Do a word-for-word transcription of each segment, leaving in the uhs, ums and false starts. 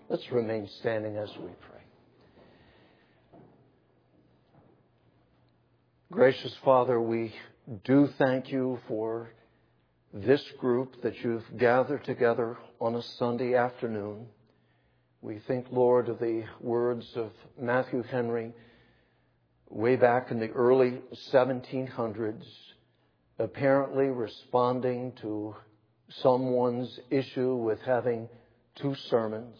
Let's remain standing as we pray. Gracious Father, we do thank you for this group that you've gathered together on a Sunday afternoon. We think, Lord, of the words of Matthew Henry way back in the early seventeen hundreds, apparently responding to someone's issue with having two sermons,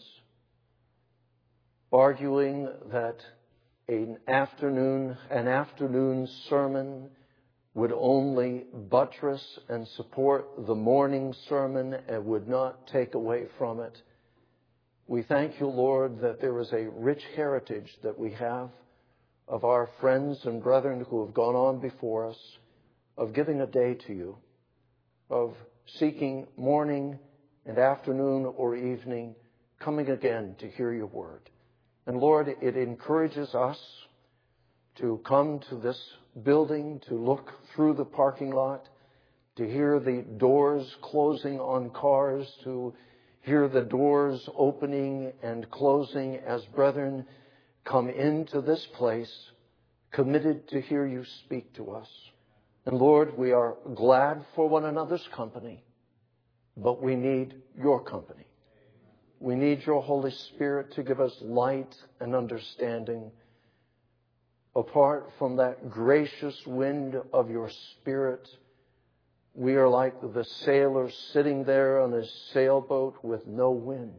arguing that an afternoon, an afternoon sermon would only buttress and support the morning sermon and would not take away from it. We thank you, Lord, that there is a rich heritage that we have of our friends and brethren who have gone on before us, of giving a day to you, of seeking morning and afternoon or evening, coming again to hear your word. And Lord, it encourages us to come to this building, to look through the parking lot, to hear the doors closing on cars, to hear the doors opening and closing as brethren come into this place, committed to hear you speak to us. And Lord, we are glad for one another's company, but we need your company. We need your Holy Spirit to give us light and understanding. Apart from that gracious wind of your Spirit, we are like the sailor sitting there on his sailboat with no wind.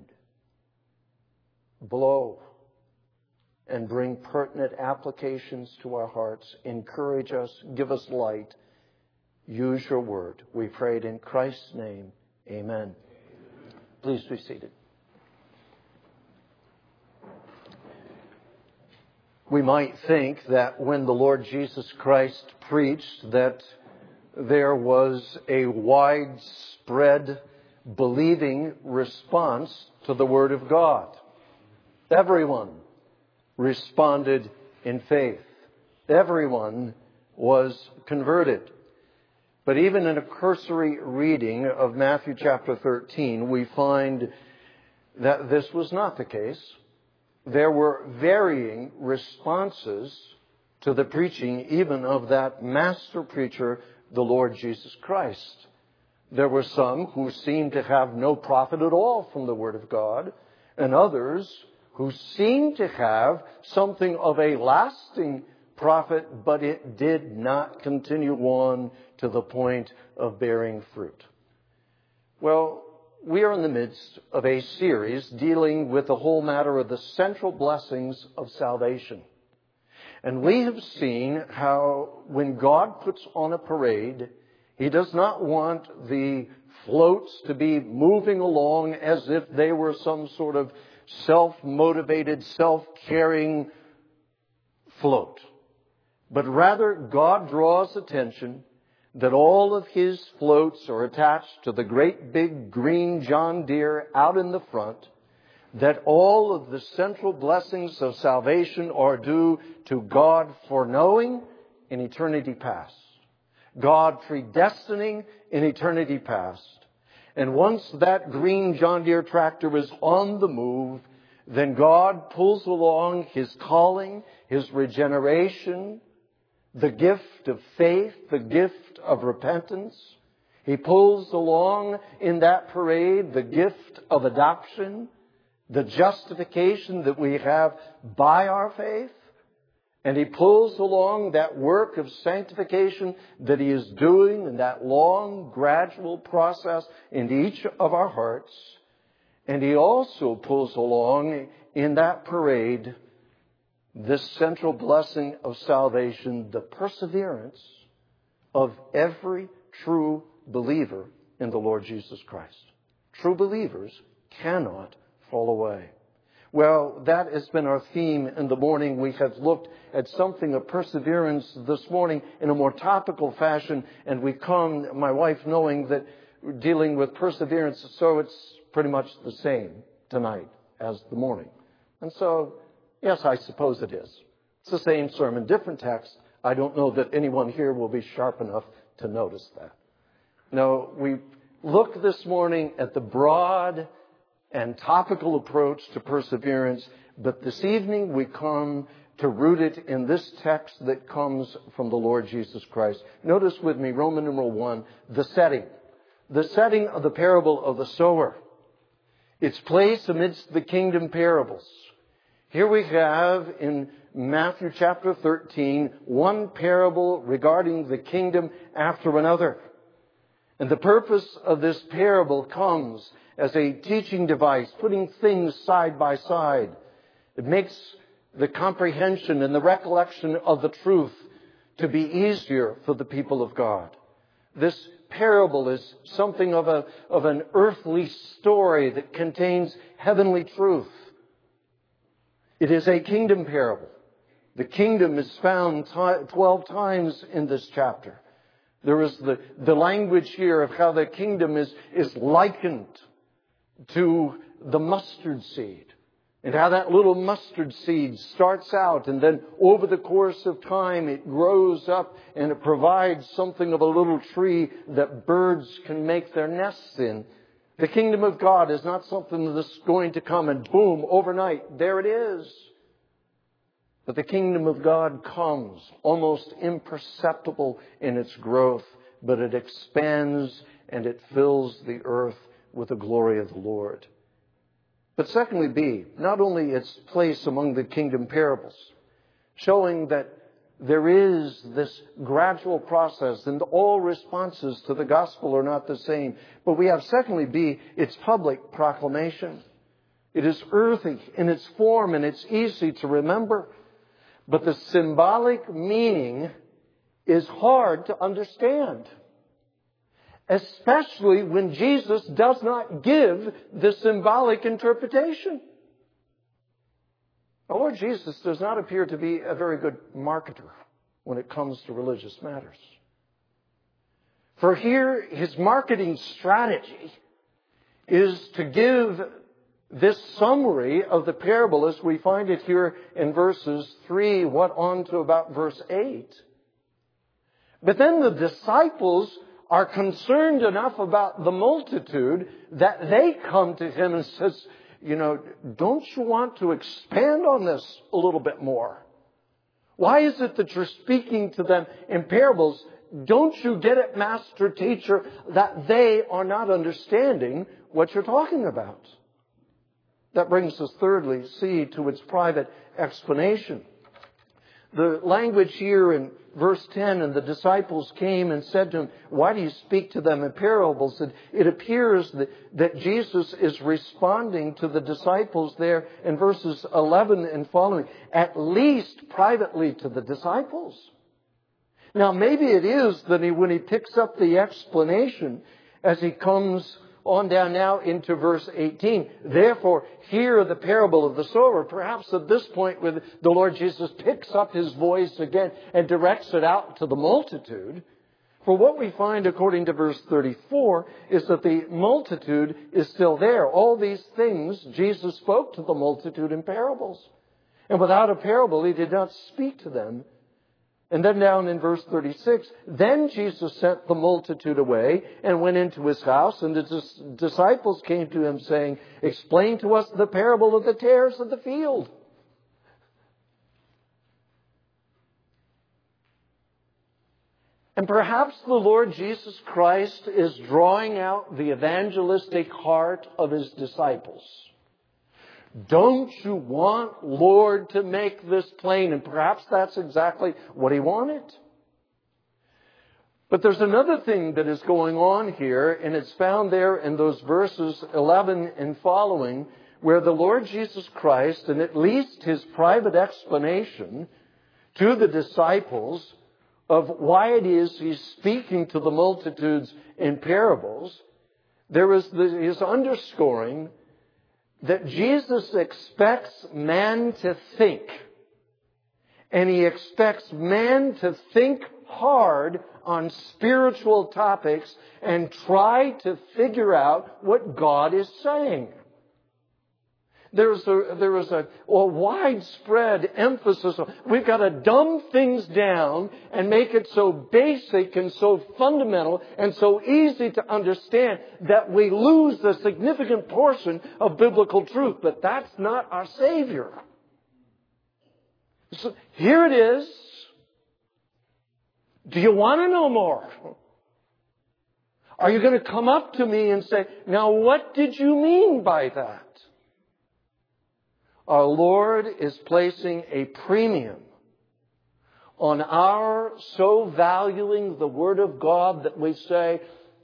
Blow and bring pertinent applications to our hearts. Encourage us. Give us light. Use your word. We prayed in Christ's name. Amen. Please be seated. We might think that when the Lord Jesus Christ preached that there was a widespread believing response to the Word of God. Everyone responded in faith. Everyone was converted. But even in a cursory reading of Matthew chapter thirteen, we find that this was not the case. There were varying responses to the preaching even of that master preacher, the Lord Jesus Christ. There were some who seemed to have no profit at all from the Word of God, and others who seemed to have something of a lasting profit, but it did not continue on to the point of bearing fruit. Well, we are in the midst of a series dealing with the whole matter of the central blessings of salvation. And we have seen how when God puts on a parade, He does not want the floats to be moving along as if they were some sort of self-motivated, self-caring float. But rather, God draws attention that all of His floats are attached to the great big green John Deere out in the front, that all of the central blessings of salvation are due to God foreknowing in eternity past, God predestining in eternity past. And once that green John Deere tractor is on the move, then God pulls along His calling, His regeneration, the gift of faith, the gift of repentance. He pulls along in that parade the gift of adoption, the justification that we have by our faith. And He pulls along that work of sanctification that He is doing in that long, gradual process in each of our hearts. And He also pulls along in that parade this central blessing of salvation, the perseverance of every true believer in the Lord Jesus Christ. True believers cannot fall away. Well, that has been our theme in the morning. We have looked at something of perseverance this morning in a more topical fashion, and we come, my wife knowing that we're dealing with perseverance, so it's pretty much the same tonight as the morning. And so, yes, I suppose it is. It's the same sermon, different text. I don't know that anyone here will be sharp enough to notice that. No, we look this morning at the broad and topical approach to perseverance. But this evening we come to root it in this text that comes from the Lord Jesus Christ. Notice with me, Roman numeral one, the setting. The setting of the parable of the sower. Its place amidst the kingdom parables. Here we have in Matthew chapter thirteen, one parable regarding the kingdom after another. And the purpose of this parable comes as a teaching device, putting things side by side. It makes the comprehension and the recollection of the truth to be easier for the people of God. This parable is something of a of an earthly story that contains heavenly truth. It is a kingdom parable. The kingdom is found twelve times in this chapter. There is the, the language here of how the kingdom is, is likened to the mustard seed. And how that little mustard seed starts out, and then over the course of time it grows up and it provides something of a little tree that birds can make their nests in. The kingdom of God is not something that's going to come and boom, overnight, there it is. But the kingdom of God comes almost imperceptible in its growth, but it expands and it fills the earth with the glory of the Lord. But secondly, B, not only its place among the kingdom parables, showing that there is this gradual process and all responses to the gospel are not the same. But we have, secondly, B, its public proclamation. It is earthy in its form and it's easy to remember. But the symbolic meaning is hard to understand. Especially when Jesus does not give the symbolic interpretation. Our Lord Jesus does not appear to be a very good marketer when it comes to religious matters. For here, his marketing strategy is to give this summary of the parable as we find it here in verses three, what on to about verse eight. But then the disciples are concerned enough about the multitude that they come to him and says, you know, don't you want to expand on this a little bit more? Why is it that you're speaking to them in parables? Don't you get it, master teacher, that they are not understanding what you're talking about? That brings us thirdly, C, to its private explanation. The language here in verse ten, and the disciples came and said to him, why do you speak to them in parables? And it appears that, that Jesus is responding to the disciples there in verses eleven and following, at least privately to the disciples. Now maybe it is that he, when he picks up the explanation as he comes on down now into verse eighteen. Therefore, hear the parable of the sower. Perhaps at this point where the Lord Jesus picks up his voice again and directs it out to the multitude. For what we find according to verse thirty-four is that the multitude is still there. All these things Jesus spoke to the multitude in parables. And without a parable, he did not speak to them. And then down in verse thirty-six, then Jesus sent the multitude away and went into his house, and the disciples came to him saying, explain to us the parable of the tares of the field. And perhaps the Lord Jesus Christ is drawing out the evangelistic heart of his disciples. Don't you want, Lord, to make this plain? And perhaps that's exactly what he wanted. But there's another thing that is going on here, and it's found there in those verses eleven and following, where the Lord Jesus Christ, and at least his private explanation to the disciples of why it is he's speaking to the multitudes in parables, there is the, his underscoring that Jesus expects man to think. And he expects man to think hard on spiritual topics and try to figure out what God is saying. There's a, there is a, a widespread emphasis on, we've got to dumb things down and make it so basic and so fundamental and so easy to understand that we lose a significant portion of biblical truth. But that's not our Savior. So here it is. Do you want to know more? Are you going to come up to me and say, now what did you mean by that? Our Lord is placing a premium on our so valuing the Word of God that we say,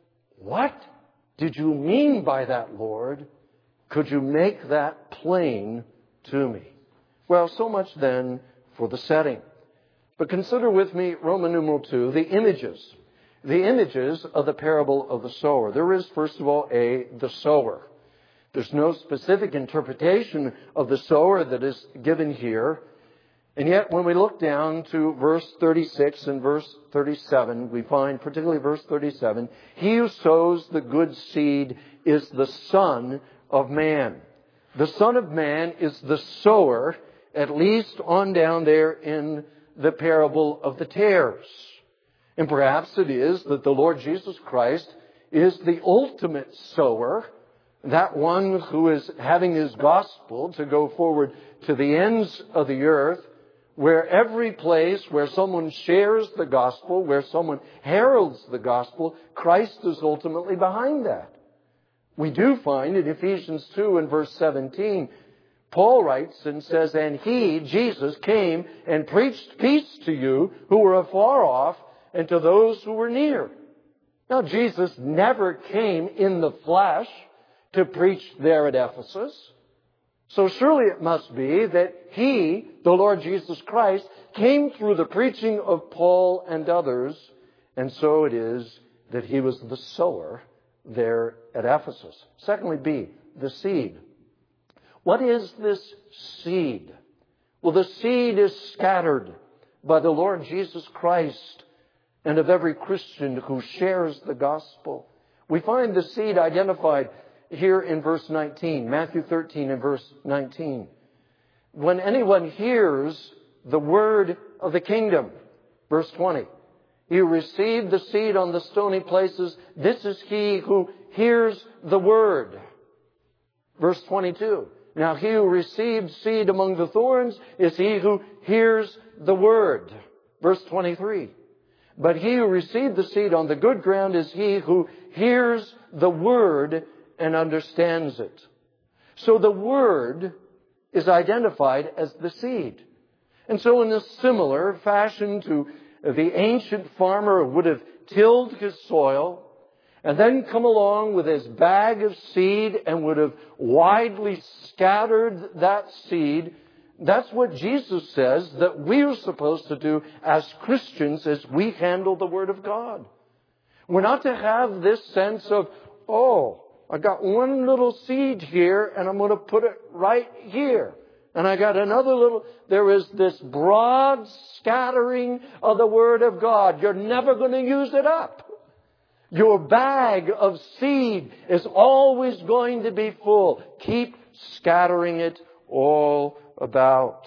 what did you mean by that, Lord? Could you make that plain to me? Well, so much then for the setting. But consider with me Roman numeral two, the images. The images of the parable of the sower. There is, first of all, a the sower. There's no specific interpretation of the sower that is given here. And yet, when we look down to verse thirty-six and verse thirty-seven, we find, particularly verse thirty-seven, he who sows the good seed is the Son of Man. The Son of Man is the sower, at least on down there in the parable of the tares. And perhaps it is that the Lord Jesus Christ is the ultimate sower, that one who is having his gospel to go forward to the ends of the earth, where every place where someone shares the gospel, where someone heralds the gospel, Christ is ultimately behind that. We do find in Ephesians two and verse seventeen, Paul writes and says, and he, Jesus, came and preached peace to you who were afar off and to those who were near. Now, Jesus never came in the flesh to preach there at Ephesus. So surely it must be that he, the Lord Jesus Christ, came through the preaching of Paul and others, and so it is that he was the sower there at Ephesus. Secondly, B, the seed. What is this seed? Well, the seed is scattered by the Lord Jesus Christ and of every Christian who shares the gospel. We find the seed identified here in verse nineteen, Matthew thirteen and verse nineteen. When anyone hears the word of the kingdom, verse twenty, he who received the seed on the stony places, this is he who hears the word. Verse twenty-two, now he who received seed among the thorns is he who hears the word. Verse twenty-three, but he who received the seed on the good ground is he who hears the word and understands it. So the word is identified as the seed. And so in a similar fashion to the ancient farmer who would have tilled his soil and then come along with his bag of seed and would have widely scattered that seed, that's what Jesus says that we are supposed to do as Christians as we handle the Word of God. We're not to have this sense of, oh, I got one little seed here and I'm going to put it right here. And I got another little, there is this broad scattering of the Word of God. You're never going to use it up. Your bag of seed is always going to be full. Keep scattering it all about.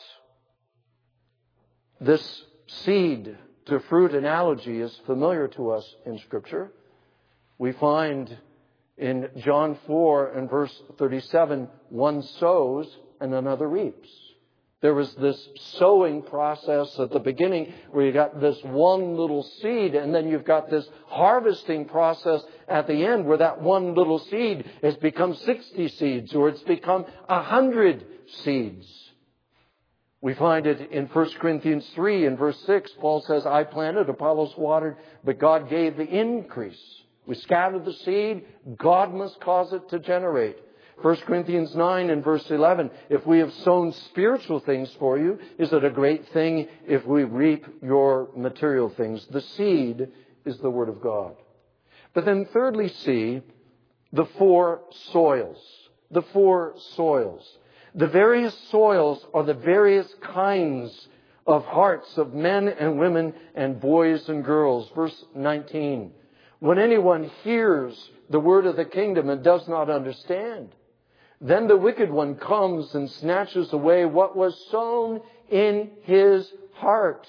This seed to fruit analogy is familiar to us in Scripture. We find in John four and verse thirty-seven, one sows and another reaps. There was this sowing process at the beginning where you got this one little seed, and then you've got this harvesting process at the end where that one little seed has become sixty seeds, or it's become a hundred seeds. We find it in First Corinthians three and verse six. Paul says, I planted, Apollos watered, but God gave the increase. We scattered the seed, God must cause it to generate. First Corinthians nine and verse eleven, if we have sown spiritual things for you, is it a great thing if we reap your material things? The seed is the Word of God. But then thirdly, see the four soils. The four soils. The various soils are the various kinds of hearts of men and women and boys and girls. Verse nineteen. When anyone hears the word of the kingdom and does not understand, Then the wicked one comes and snatches away what was sown in his heart.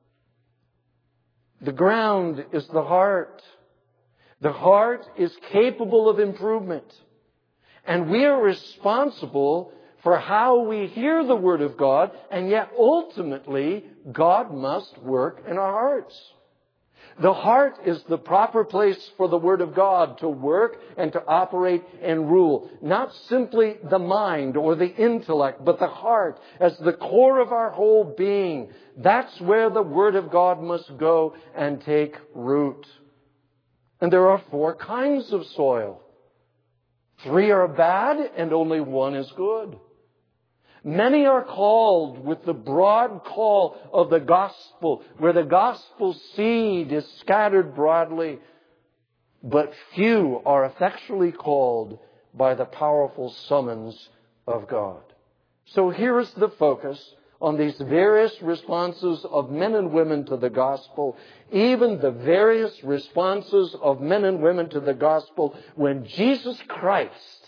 The ground is the heart. The heart is capable of improvement. And we are responsible for how we hear the Word of God, and yet ultimately God must work in our hearts. The heart is the proper place for the Word of God to work and to operate and rule. Not simply the mind or the intellect, but the heart as the core of our whole being. That's where the Word of God must go and take root. And there are four kinds of soil. Three are bad and only one is good. Many are called with the broad call of the gospel, where the gospel seed is scattered broadly, but few are effectually called by the powerful summons of God. So here is the focus on these various responses of men and women to the gospel, even the various responses of men and women to the gospel when Jesus Christ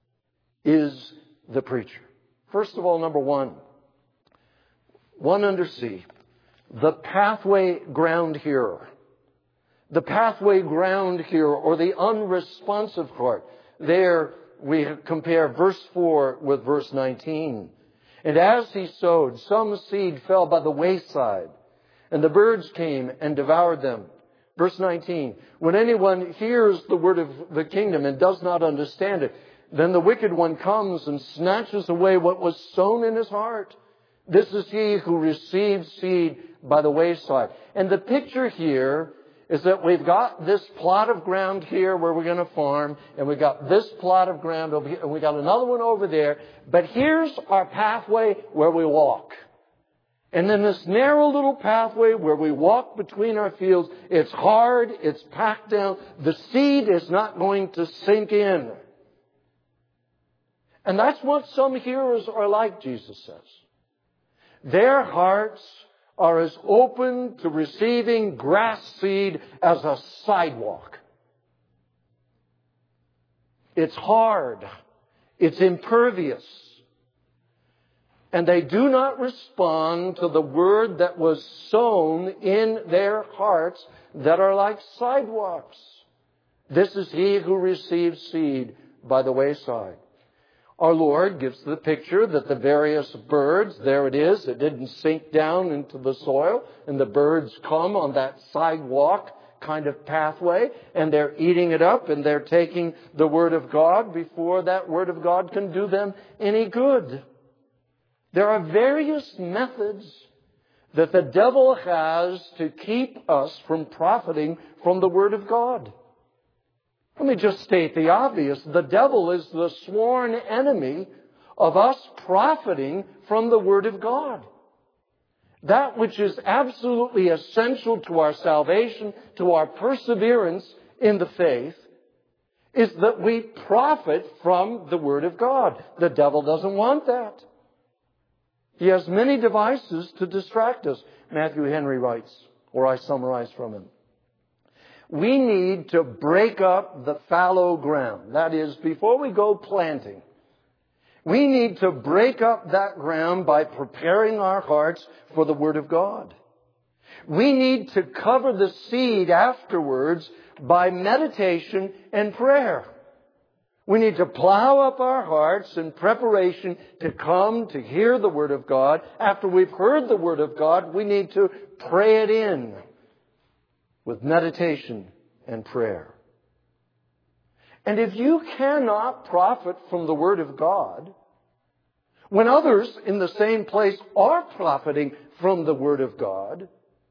is the preacher. First of all, number one, one under C, the pathway ground hearer. The pathway ground hearer, or the unresponsive heart. There we compare verse four with verse nineteen. And as he sowed, some seed fell by the wayside, and the birds came and devoured them. Verse nineteen, when anyone hears the word of the kingdom and does not understand it, then the wicked one comes and snatches away what was sown in his heart. This is he who receives seed by the wayside. And the picture here is that we've got this plot of ground here where we're going to farm, and we've got this plot of ground over here, and we've got another one over there. But here's our pathway where we walk. And then this narrow little pathway where we walk between our fields, it's hard, it's packed down. The seed is not going to sink in. And that's what some hearers are like, Jesus says. Their hearts are as open to receiving grass seed as a sidewalk. It's hard. It's impervious. And they do not respond to the word that was sown in their hearts that are like sidewalks. This is he who receives seed by the wayside. Our Lord gives the picture that the various birds, there it is, it didn't sink down into the soil, and the birds come on that sidewalk kind of pathway, and they're eating it up, and they're taking the Word of God before that Word of God can do them any good. There are various methods that the devil has to keep us from profiting from the Word of God. Let me just state the obvious. The devil is the sworn enemy of us profiting from the Word of God. That which is absolutely essential to our salvation, to our perseverance in the faith, is that we profit from the Word of God. The devil doesn't want that. He has many devices to distract us. Matthew Henry writes, or I summarize from him. We need to break up the fallow ground. That is, before we go planting, we need to break up that ground by preparing our hearts for the Word of God. We need to cover the seed afterwards by meditation and prayer. We need to plow up our hearts in preparation to come to hear the Word of God. After we've heard the Word of God, we need to pray it in with meditation and prayer. And if you cannot profit from the Word of God, when others in the same place are profiting from the Word of God,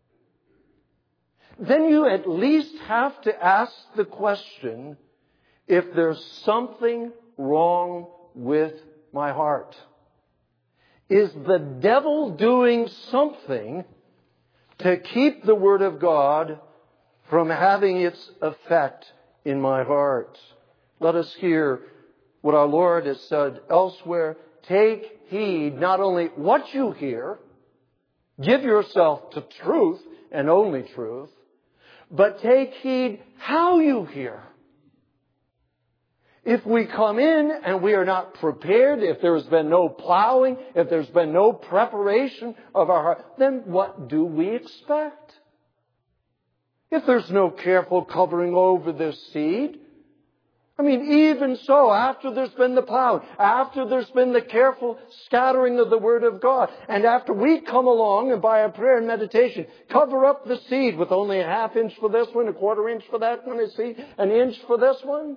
then you at least have to ask the question, if there's something wrong with my heart. Is the devil doing something to keep the Word of God from having its effect in my heart? Let us hear what our Lord has said elsewhere. Take heed not only what you hear, give yourself to truth and only truth, but take heed how you hear. If we come in and we are not prepared, if there has been no plowing, if there's been no preparation of our heart, then what do we expect? If there's no careful covering over this seed, I mean, even so, after there's been the plowing, after there's been the careful scattering of the Word of God, and after we come along and by a prayer and meditation cover up the seed with only a half inch for this one, a quarter inch for that one, a seed, an inch for this one,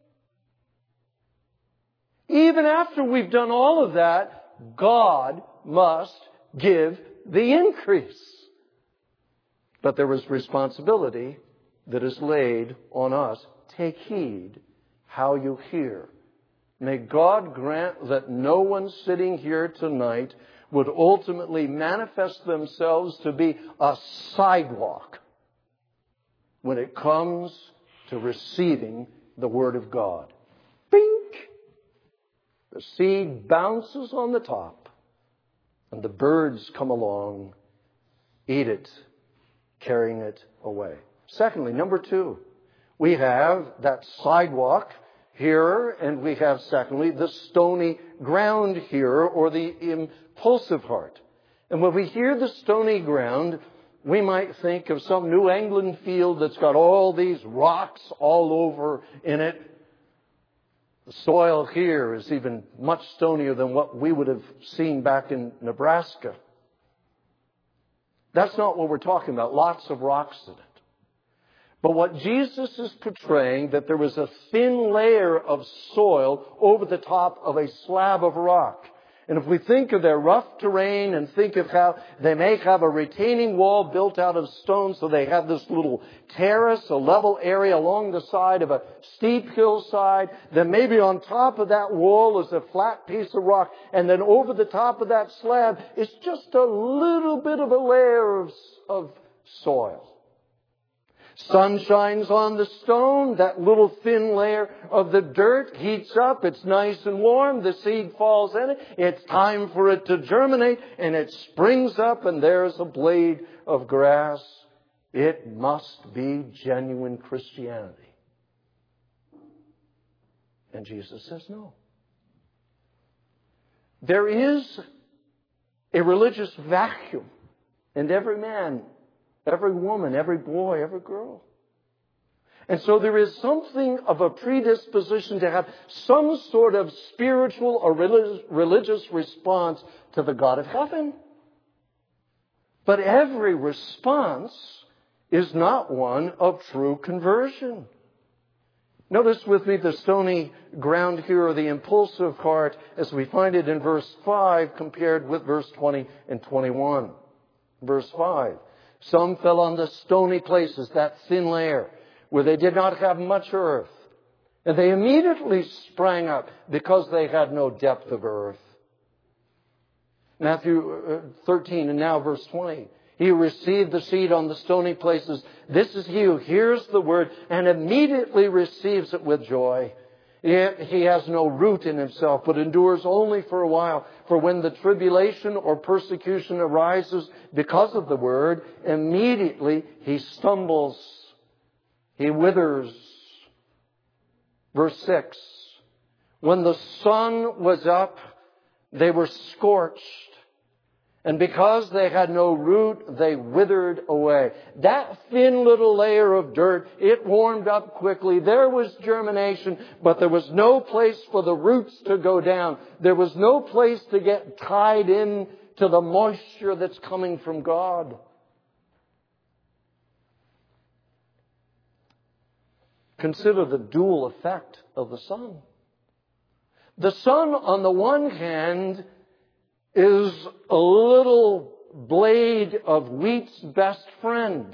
even after we've done all of that, God must give the increase. But there is responsibility that is laid on us. Take heed how you hear. May God grant that no one sitting here tonight would ultimately manifest themselves to be a sidewalk when it comes to receiving the Word of God. Bink! The seed bounces on the top, and the birds come along, eat it, carrying it away. Secondly, number two, we have that sidewalk here, and we have, secondly, the stony ground here, or the impulsive heart. And when we hear the stony ground, we might think of some New England field that's got all these rocks all over in it. The soil here is even much stonier than what we would have seen back in Nebraska. That's not what we're talking about. Lots of rocks in it. But what Jesus is portraying, that there was a thin layer of soil over the top of a slab of rock. And if we think of their rough terrain and think of how they may have a retaining wall built out of stone, so they have this little terrace, a level area along the side of a steep hillside, then maybe on top of that wall is a flat piece of rock, and then over the top of that slab is just a little bit of a layer of, of soil. Sun shines on the stone, that little thin layer of the dirt heats up, it's nice and warm, the seed falls in it, it's time for it to germinate, and it springs up, and there's a blade of grass. It must be genuine Christianity. And Jesus says no. There is a religious vacuum in every man, every woman, every boy, every girl. And so there is something of a predisposition to have some sort of spiritual or religious response to the God of heaven. But every response is not one of true conversion. Notice with me the stony ground here, or the impulsive heart, as we find it in verse five compared with verse twenty and twenty-one. Verse five. Some fell on the stony places, that thin layer, where they did not have much earth. And they immediately sprang up because they had no depth of earth. Matthew thirteen and now verse twenty. He who received the seed on the stony places, this is he who hears the word and immediately receives it with joy. Yet he has no root in himself, but endures only for a while. For when the tribulation or persecution arises because of the word, immediately he stumbles. He withers. Verse six. When the sun was up, they were scorched. And because they had no root, they withered away. That thin little layer of dirt, it warmed up quickly. There was germination, but there was no place for the roots to go down. There was no place to get tied in to the moisture that's coming from God. Consider the dual effect of the sun. The sun, on the one hand, is a little blade of wheat's best friend.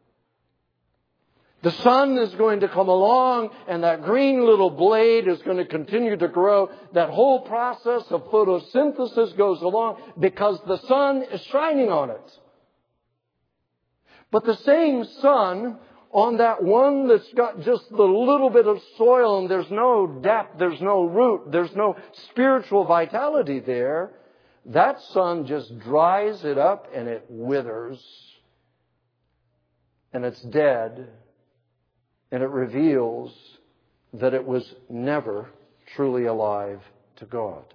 The sun is going to come along, and that green little blade is going to continue to grow. That whole process of photosynthesis goes along because the sun is shining on it. But the same sun, on that one that's got just the little bit of soil and there's no depth, there's no root, there's no spiritual vitality there, that sun just dries it up and it withers. And it's dead. And it reveals that it was never truly alive to God.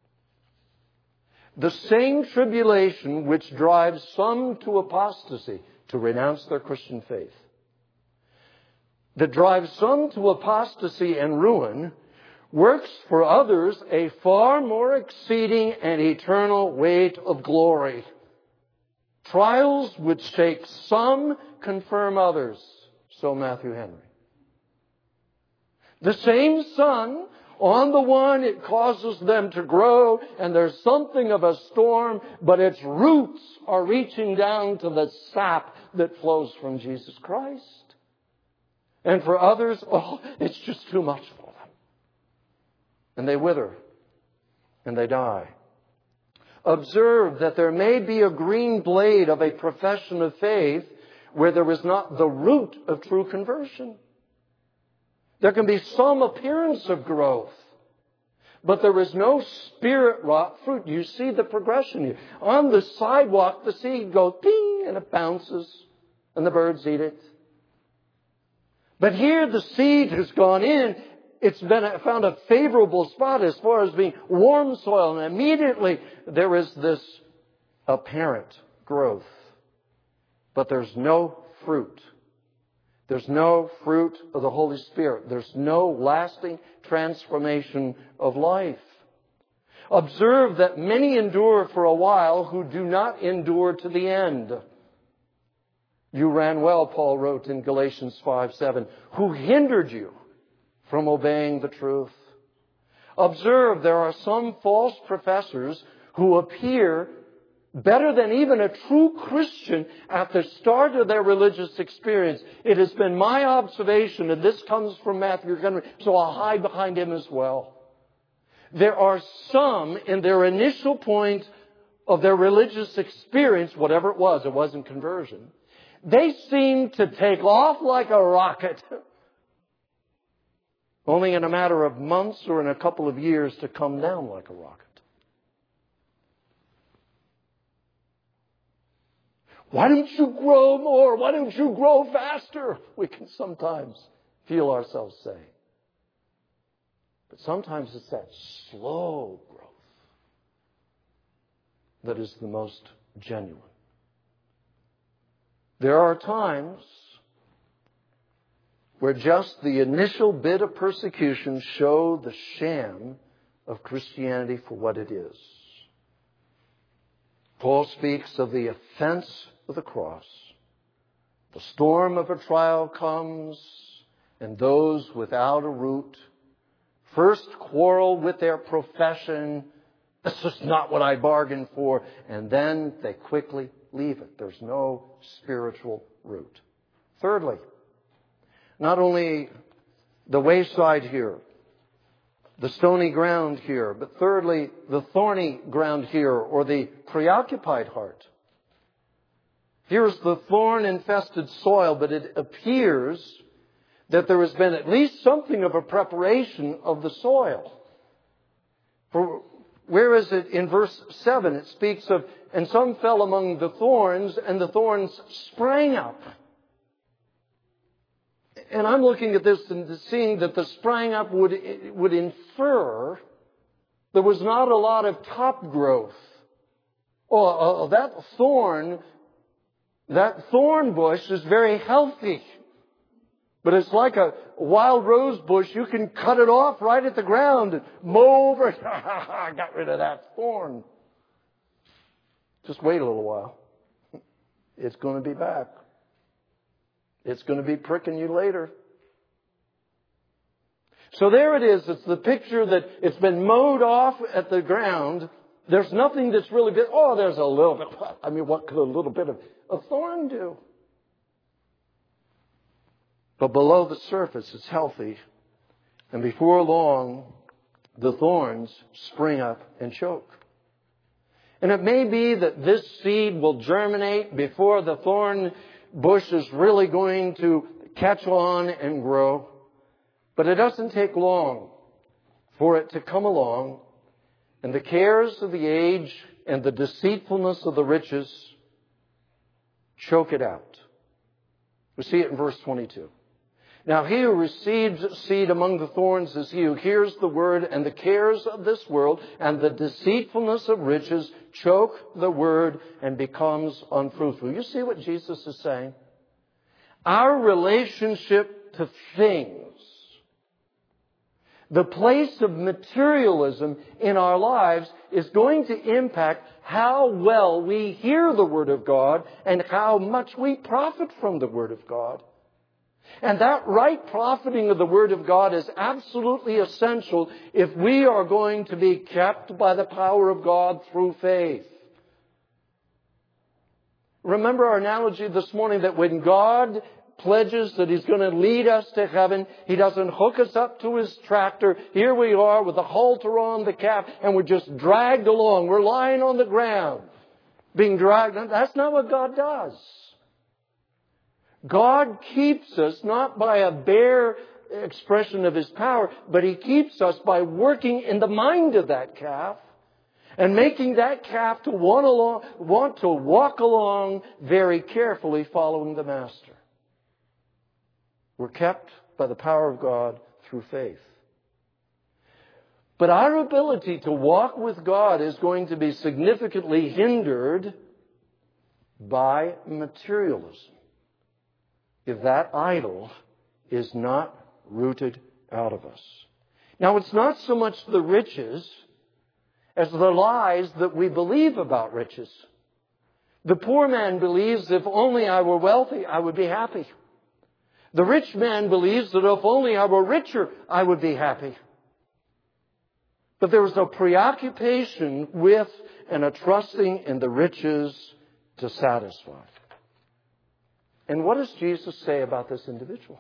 The same tribulation which drives some to apostasy, to renounce their Christian faith, that drives some to apostasy and ruin, works for others a far more exceeding and eternal weight of glory. Trials which shake some confirm others. So Matthew Henry. The same sun, on the one it causes them to grow, and there's something of a storm, but its roots are reaching down to the sap that flows from Jesus Christ. And for others, oh, it's just too much for them. And they wither, and they die. Observe that there may be a green blade of a profession of faith where there is not the root of true conversion. There can be some appearance of growth, but there is no spirit-wrought fruit. You see the progression here. On the sidewalk, the seed goes ping, and it bounces, and the birds eat it. But here the seed has gone in. It's been found a favorable spot as far as being warm soil, and immediately there is this apparent growth. But there's no fruit. There's no fruit of the Holy Spirit. There's no lasting transformation of life. Observe that many endure for a while who do not endure to the end. You ran well, Paul wrote in Galatians five seven, who hindered you from obeying the truth. Observe, there are some false professors who appear better than even a true Christian at the start of their religious experience. It has been my observation, and this comes from Matthew Henry, so I'll hide behind him as well. There are some in their initial point of their religious experience, whatever it was, it wasn't conversion, they seem to take off like a rocket, only in a matter of months or in a couple of years to come down like a rocket. Why don't you grow more? Why don't you grow faster? We can sometimes feel ourselves say. But sometimes it's that slow growth that is the most genuine. There are times where just the initial bit of persecution show the sham of Christianity for what it is. Paul speaks of the offense of the cross. The storm of a trial comes, and those without a root first quarrel with their profession. This is not what I bargained for. And then they quickly leave it. There's no spiritual root. Thirdly, not only the wayside here, the stony ground here, but thirdly, the thorny ground here, or the preoccupied heart. Here's the thorn-infested soil, but it appears that there has been at least something of a preparation of the soil. For where is it in verse seven? It speaks of, and some fell among the thorns, and the thorns sprang up. And I'm looking at this and seeing that the sprang up would, would infer there was not a lot of top growth. Oh, uh, that thorn, that thorn bush is very healthy. But it's like a wild rose bush. You can cut it off right at the ground and mow over it. I got rid of that thorn. Just wait a little while. It's going to be back. It's going to be pricking you later. So there it is. It's the picture that it's been mowed off at the ground. There's nothing that's really been, oh, there's a little bit. I mean, what could a little bit of a thorn do? But below the surface, it's healthy. And before long, the thorns spring up and choke. And it may be that this seed will germinate before the thorn bush is really going to catch on and grow. But it doesn't take long for it to come along, and the cares of the age and the deceitfulness of the riches choke it out. We see it in verse twenty-two. Now he who receives seed among the thorns is he who hears the word, and the cares of this world and the deceitfulness of riches choke the word and becomes unfruitful. You see what Jesus is saying? Our relationship to things, the place of materialism in our lives, is going to impact how well we hear the Word of God and how much we profit from the Word of God. And that right profiting of the Word of God is absolutely essential if we are going to be kept by the power of God through faith. Remember our analogy this morning that when God pledges that He's going to lead us to heaven, He doesn't hook us up to His tractor. Here we are with a halter on the calf and we're just dragged along. We're lying on the ground being dragged. That's not what God does. God keeps us not by a bare expression of His power, but He keeps us by working in the mind of that calf and making that calf to want, along, want to walk along very carefully following the Master. We're kept by the power of God through faith. But our ability to walk with God is going to be significantly hindered by materialism if that idol is not rooted out of us. Now, it's not so much the riches as the lies that we believe about riches. The poor man believes, if only I were wealthy, I would be happy. The rich man believes that if only I were richer, I would be happy. But there is a preoccupation with and a trusting in the riches to satisfy. And what does Jesus say about this individual?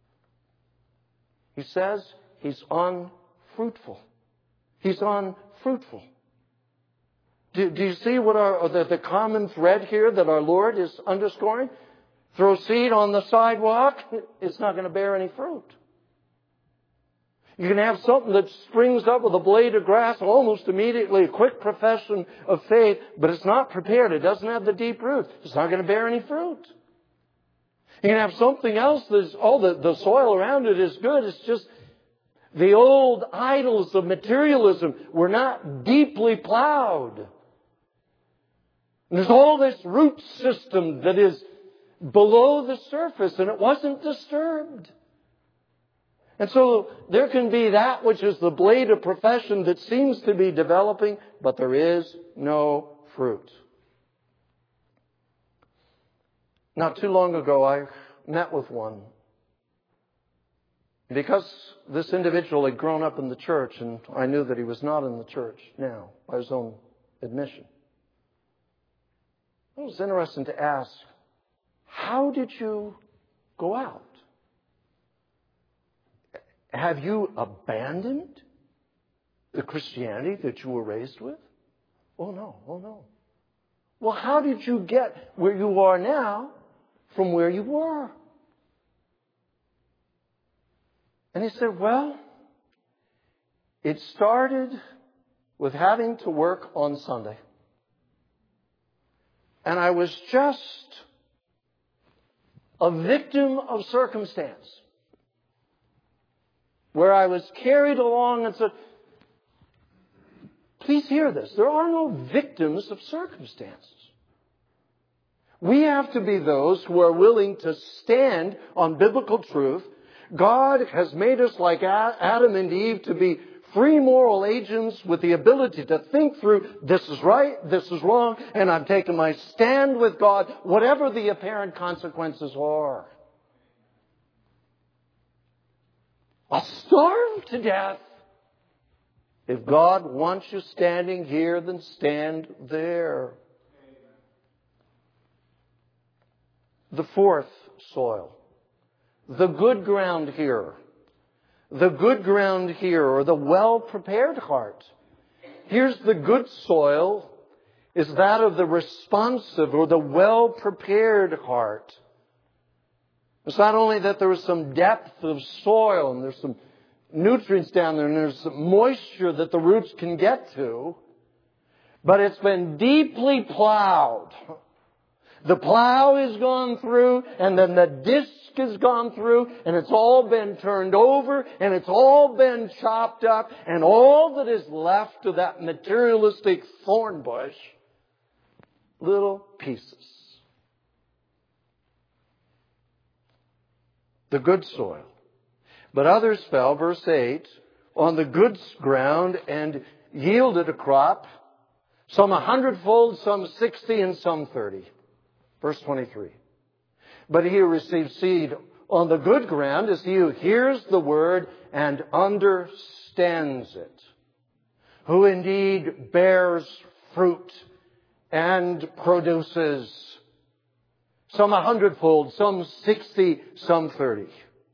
He says he's unfruitful. He's unfruitful. Do, do you see what our, the, the common thread here that our Lord is underscoring? Throw seed on the sidewalk, it's not going to bear any fruit. You can have something that springs up with a blade of grass almost immediately, a quick profession of faith, but it's not prepared. It doesn't have the deep root. It's not going to bear any fruit. You can have something else that's, oh, the, the soil around it is good. It's just the old idols of materialism were not deeply plowed. And there's all this root system that is below the surface, and it wasn't disturbed. And so there can be that which is the blade of profession that seems to be developing, but there is no fruit. Not too long ago, I met with one. Because this individual had grown up in the church, and I knew that he was not in the church now, by his own admission. It was interesting to ask, how did you go out? Have you abandoned the Christianity that you were raised with? Oh no, oh no. Well, how did you get where you are now from where you were? And he said, well, it started with having to work on Sunday. And I was just a victim of circumstance, where I was carried along and said, please hear this. There are no victims of circumstances. We have to be those who are willing to stand on biblical truth. God has made us like Adam and Eve to be free moral agents with the ability to think through, this is right, this is wrong, and I'm taking my stand with God, whatever the apparent consequences are. I'll starve to death. If God wants you standing here, then stand there. The fourth soil. The good ground here. The good ground here, or the well-prepared heart. Here's the good soil, is that of the responsive or the well-prepared heart. It's not only that there is some depth of soil and there's some nutrients down there and there's some moisture that the roots can get to, but it's been deeply plowed. The plow has gone through, and then the disc has gone through, and it's all been turned over, and it's all been chopped up, and all that is left of that materialistic thorn bush, little pieces. The good soil. But others fell, verse eight, on the good ground and yielded a crop, some a hundredfold, some sixty, and some thirty. Verse twenty-three. But he who receives seed on the good ground is he who hears the word and understands it, who indeed bears fruit and produces some a hundredfold, some sixty, some thirty.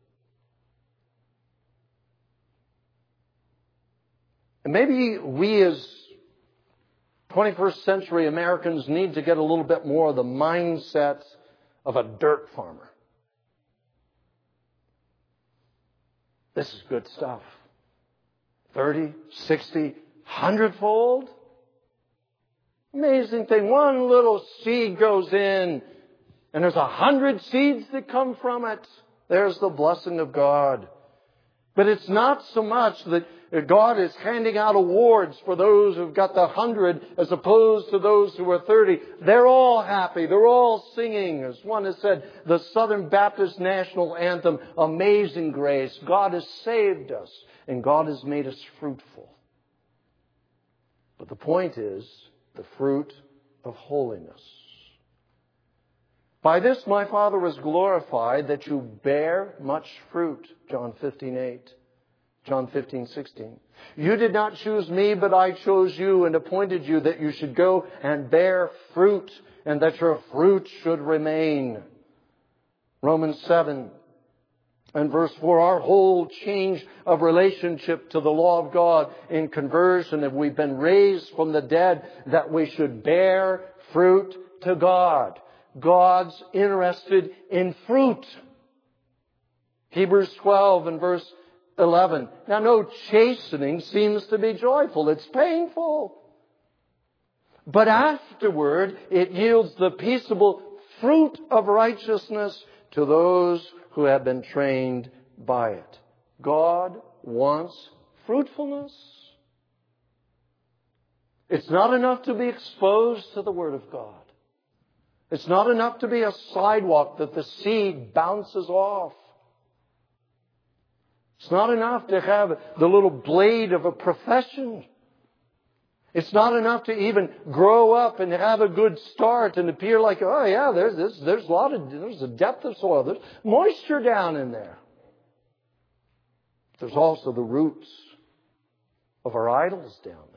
And maybe we as twenty-first century Americans need to get a little bit more of the mindset of a dirt farmer. This is good stuff. thirty, sixty, hundredfold. Amazing thing. One little seed goes in, and there's a hundred seeds that come from it. There's the blessing of God. But it's not so much that God is handing out awards for those who've got the hundred as opposed to those who are thirty. They're all happy. They're all singing. As one has said, the Southern Baptist National Anthem, Amazing Grace. God has saved us and God has made us fruitful. But the point is the fruit of holiness. By this my Father was glorified, that you bear much fruit. John fifteen eight. John fifteen sixteen. You did not choose me, but I chose you and appointed you that you should go and bear fruit, and that your fruit should remain. Romans seven and verse four. Our whole change of relationship to the law of God in conversion, that we've been raised from the dead, that we should bear fruit to God. God's interested in fruit. Hebrews twelve and verse eleven. Now, no chastening seems to be joyful. It's painful. But afterward, it yields the peaceable fruit of righteousness to those who have been trained by it. God wants fruitfulness. It's not enough to be exposed to the Word of God. It's not enough to be a sidewalk that the seed bounces off. It's not enough to have the little blade of a profession. It's not enough to even grow up and have a good start and appear like, oh yeah, there's this, there's a lot of, there's a depth of soil. There's moisture down in there. There's also the roots of our idols down there.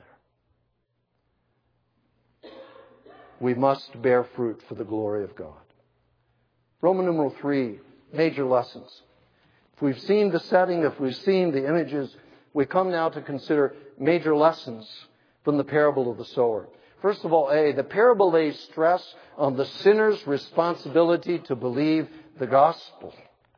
We must bear fruit for the glory of God. Roman numeral three, major lessons. If we've seen the setting, if we've seen the images, we come now to consider major lessons from the parable of the sower. First of all, A, the parable lays stress on the sinner's responsibility to believe the gospel.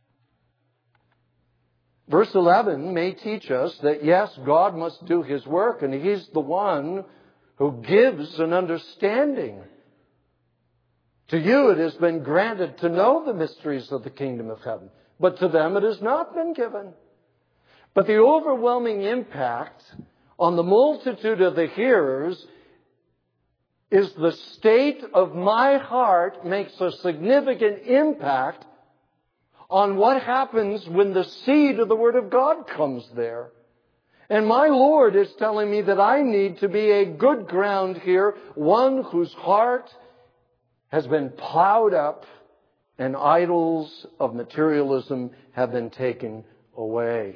Verse eleven may teach us that yes, God must do His work, and He's the one who gives an understanding. To you it has been granted to know the mysteries of the kingdom of heaven, but to them it has not been given. But the overwhelming impact on the multitude of the hearers is the state of my heart makes a significant impact on what happens when the seed of the Word of God comes there. And my Lord is telling me that I need to be a good ground here, one whose heart has been plowed up and idols of materialism have been taken away.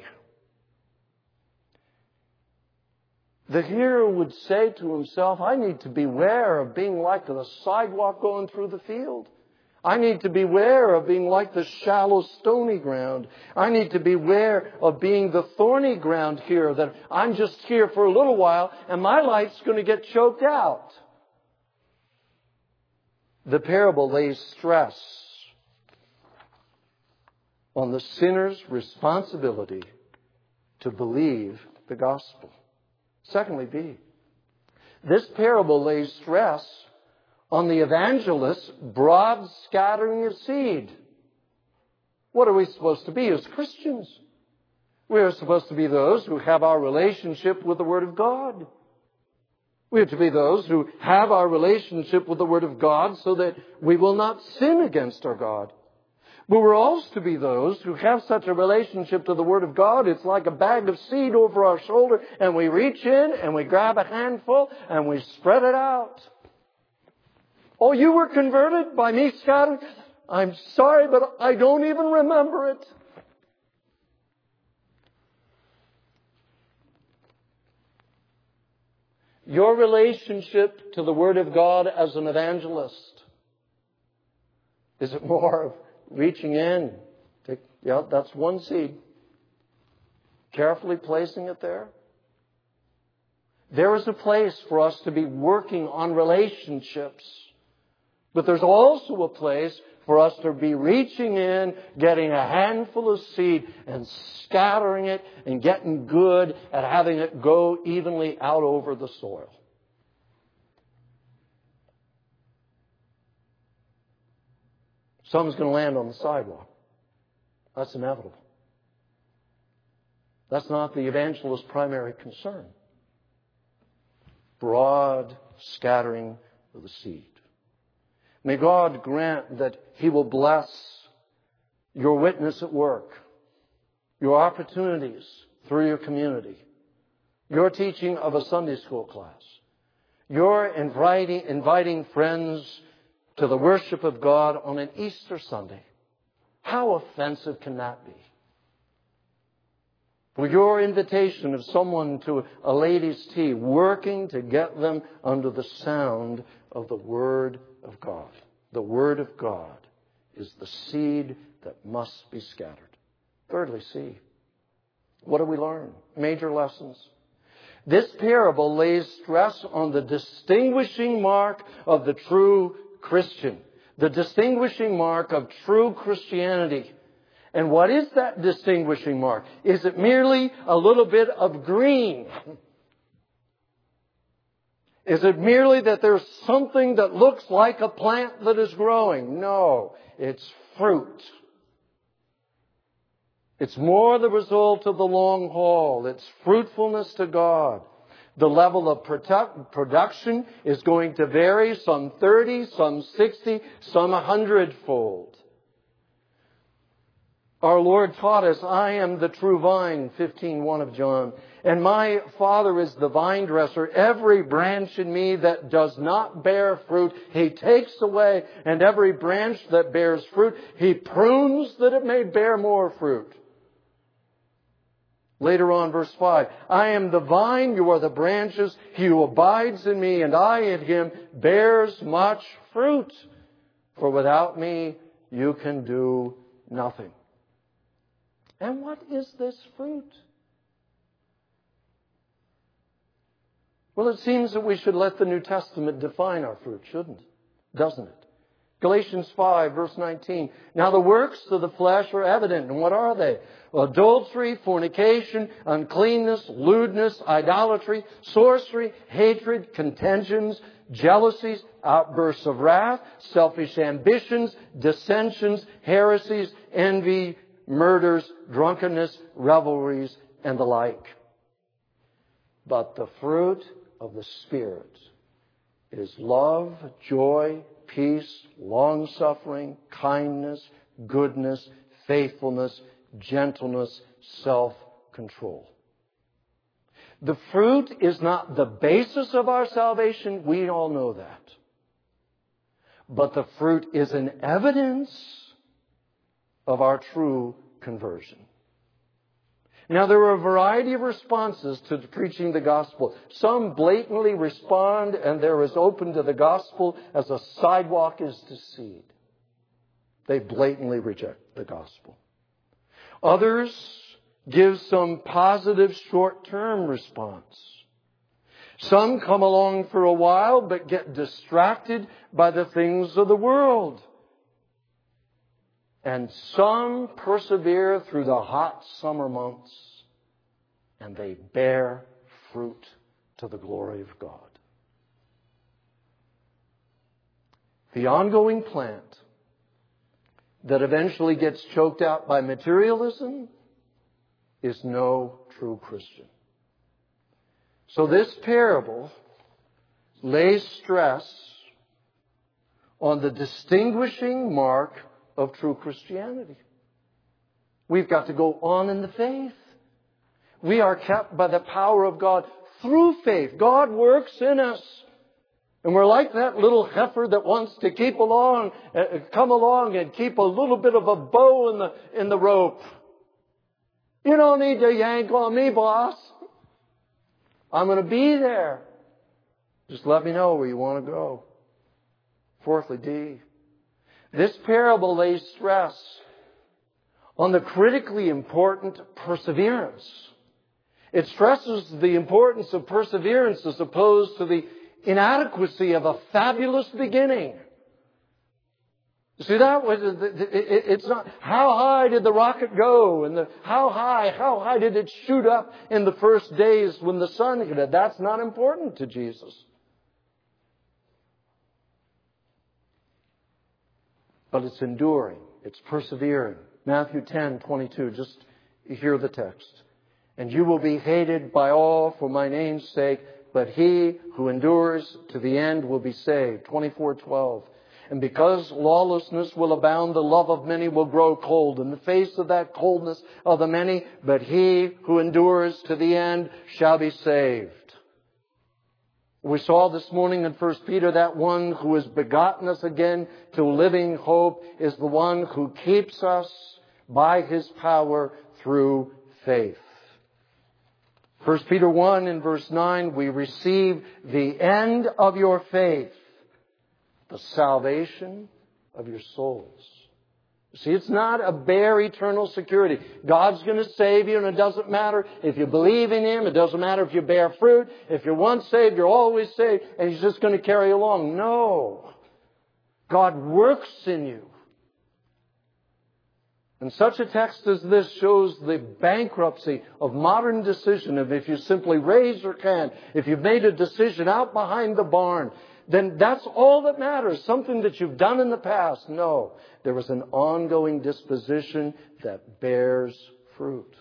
The hearer would say to himself, I need to beware of being like the sidewalk going through the field. I need to beware of being like the shallow, stony ground. I need to beware of being the thorny ground here, that I'm just here for a little while and my life's going to get choked out. The parable lays stress on the sinner's responsibility to believe the gospel. Secondly, B, this parable lays stress on the evangelist's broad scattering of seed. What are we supposed to be as Christians? We are supposed to be those who have our relationship with the Word of God. We are to be those who have our relationship with the Word of God so that we will not sin against our God. But we're also to be those who have such a relationship to the Word of God, it's like a bag of seed over our shoulder, and we reach in and we grab a handful and we spread it out. Oh, you were converted by me scattering? I'm sorry, but I don't even remember it. Your relationship to the Word of God as an evangelist, is it more of reaching in? Take, yeah, that's one seed. Carefully placing it there. There is a place for us to be working on relationships. But there's also a place for us to be reaching in, getting a handful of seed and scattering it and getting good at having it go evenly out over the soil. Some's going to land on the sidewalk. That's inevitable. That's not the evangelist's primary concern. Broad scattering of the seed. May God grant that He will bless your witness at work, your opportunities through your community, your teaching of a Sunday school class, your inviting, inviting friends to the worship of God on an Easter Sunday. How offensive can that be? For your invitation of someone to a ladies' tea, working to get them under the sound of the Word of God. The Word of God is the seed that must be scattered. Thirdly, see, what do we learn? Major lessons. This parable lays stress on the distinguishing mark of the true Christian. The distinguishing mark of true Christianity. And what is that distinguishing mark? Is it merely a little bit of green? Is it merely that there's something that looks like a plant that is growing? No, it's fruit. It's more the result of the long haul. It's fruitfulness to God. The level of produ- production is going to vary, some thirty, some sixty, some a hundredfold. Our Lord taught us, I am the true vine, fifteen one of John, and my Father is the vine dresser. Every branch in me that does not bear fruit, He takes away, and every branch that bears fruit, He prunes that it may bear more fruit. Later on, verse five, I am the vine, you are the branches. He who abides in me and I in him bears much fruit. For without me, you can do nothing. And what is this fruit? Well, it seems that we should let the New Testament define our fruit, shouldn't it? Doesn't it? Galatians five, verse nineteen. Now the works of the flesh are evident. And what are they? Well, adultery, fornication, uncleanness, lewdness, idolatry, sorcery, hatred, contentions, jealousies, outbursts of wrath, selfish ambitions, dissensions, heresies, envy, murders, drunkenness, revelries, and the like. But the fruit of the Spirit is love, joy, peace, long-suffering, kindness, goodness, faithfulness, gentleness, self-control. The fruit is not the basis of our salvation. We all know that. But the fruit is an evidence of our true conversion. Now, there are a variety of responses to preaching the gospel. Some blatantly respond, and they're as open to the gospel as a sidewalk is to seed. They blatantly reject the gospel. Others give some positive short-term response. Some come along for a while, but get distracted by the things of the world. And some persevere through the hot summer months, and they bear fruit to the glory of God. the ongoing plant that eventually gets choked out by materialism is no true Christian. So this parable lays stress on the distinguishing mark of true Christianity. We've got to go on in the faith. We are kept by the power of God through faith. God works in us. And we're like that little heifer that wants to keep along, uh, come along and keep a little bit of a bow in the, in the rope. You don't need to yank on me, boss. I'm going to be there. Just let me know where you want to go. Fourthly, D. This parable lays stress on the critically important perseverance. It stresses the importance of perseverance as opposed to the inadequacy of a fabulous beginning. See, that was, it's not, how high did the rocket go? And the, how high, how high did it shoot up in the first days when the sun hit it? That's not important to Jesus. But it's enduring. It's persevering. Matthew ten twenty-two, just hear the text. And you will be hated by all for my name's sake, but he who endures to the end will be saved. twenty-four twelve. And because lawlessness will abound, the love of many will grow cold. In the face of that coldness of the many, but he who endures to the end shall be saved. We saw this morning in First Peter that one who has begotten us again to living hope is the one who keeps us by his power through faith. First Peter one in verse nine, we receive the end of your faith, the salvation of your souls. See, it's not a bare eternal security. God's going to save you, and it doesn't matter if you believe in Him. It doesn't matter if you bear fruit. If you're once saved, you're always saved, and He's just going to carry you along. No. God works in you. And such a text as this shows the bankruptcy of modern decision. Of if you simply raise your hand, if you've made a decision out behind the barn, then that's all that matters. Something that you've done in the past. No. There is an ongoing disposition that bears fruit.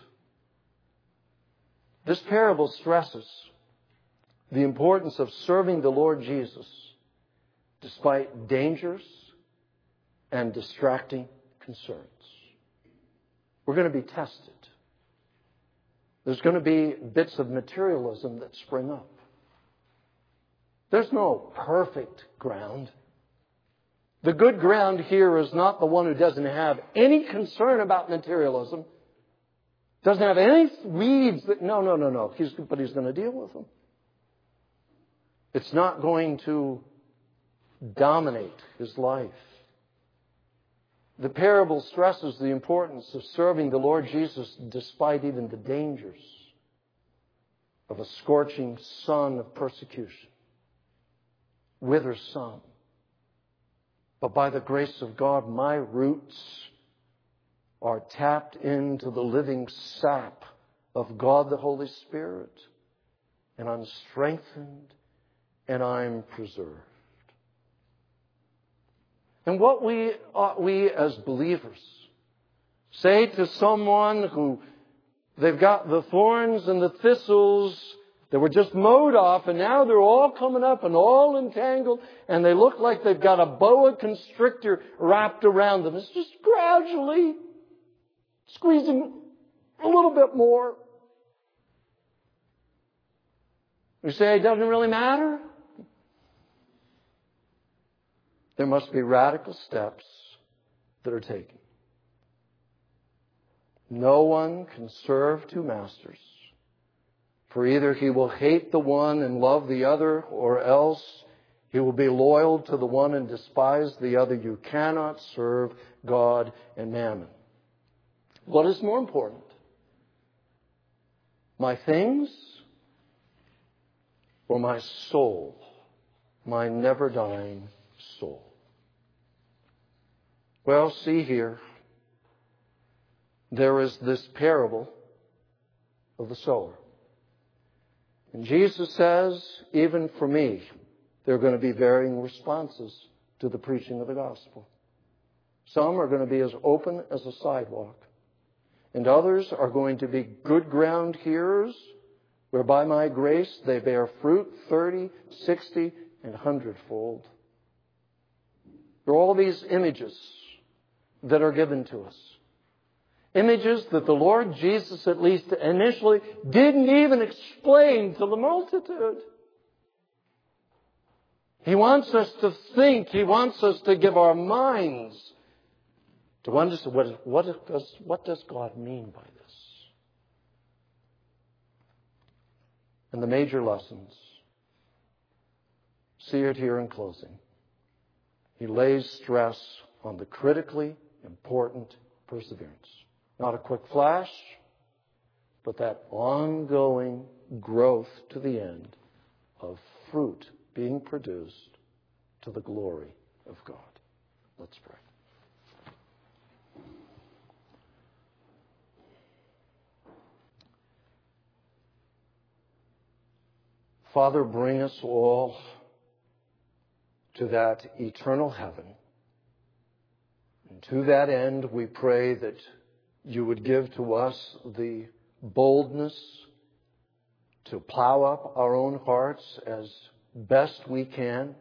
This parable stresses the importance of serving the Lord Jesus despite dangers and distracting concerns. We're going to be tested. There's going to be bits of materialism that spring up. There's no perfect ground. The good ground here is not the one who doesn't have any concern about materialism, doesn't have any weeds that, no, no, no, no. He's, but he's going to deal with them. It's not going to dominate his life. The parable stresses the importance of serving the Lord Jesus despite even the dangers of a scorching sun of persecution. Wither some. But by the grace of God, my roots are tapped into the living sap of God the Holy Spirit. And I'm strengthened and I'm preserved. And what we ought we as believers say to someone who they've got the thorns and the thistles that were just mowed off, and now they're all coming up and all entangled, and they look like they've got a boa constrictor wrapped around them. It's just gradually squeezing a little bit more. We say it doesn't really matter. There must be radical steps that are taken. No one can serve two masters. For either he will hate the one and love the other, or else he will be loyal to the one and despise the other. You cannot serve God and mammon. What is more important? My things or my soul? My never-dying soul. Well, see here. There is this parable of the sower. And Jesus says, even for me, there are going to be varying responses to the preaching of the gospel. Some are going to be as open as a sidewalk. And others are going to be good ground hearers, where by my grace they bear fruit thirty, sixty, and hundredfold. There are all these images that are given to us. Images that the Lord Jesus, at least initially, didn't even explain to the multitude. He wants us to think. He wants us to give our minds to understand what, what, does, what does God mean by this. And the major lessons. See it here in closing. He lays stress on the critically important perseverance. Not a quick flash, but that ongoing growth to the end of fruit being produced to the glory of God. Let's pray. Father, bring us all to that eternal heaven. And to that end, we pray that you would give to us the boldness to plow up our own hearts as best we can.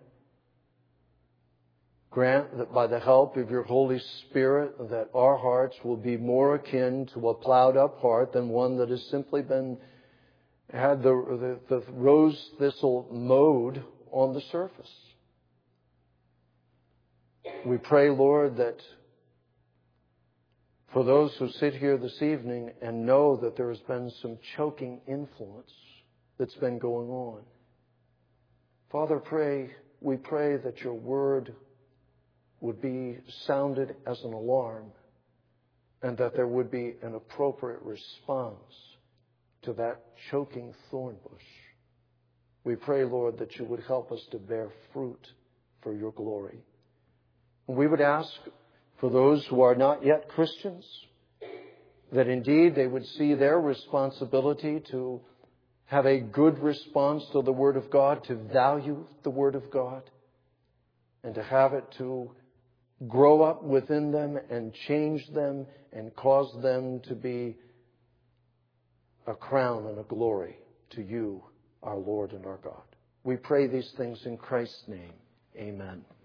Grant that by the help of your Holy Spirit that our hearts will be more akin to a plowed up heart than one that has simply been had the, the, the rose thistle mowed on the surface. We pray, Lord, that for those who sit here this evening and know that there has been some choking influence that's been going on, Father, pray, we pray that your word would be sounded as an alarm and that there would be an appropriate response to that choking thorn bush. We pray, Lord, that you would help us to bear fruit for your glory. We would ask for those who are not yet Christians that indeed they would see their responsibility to have a good response to the Word of God, to value the Word of God, and to have it to grow up within them and change them and cause them to be a crown and a glory to you, our Lord and our God. We pray these things in Christ's name. Amen.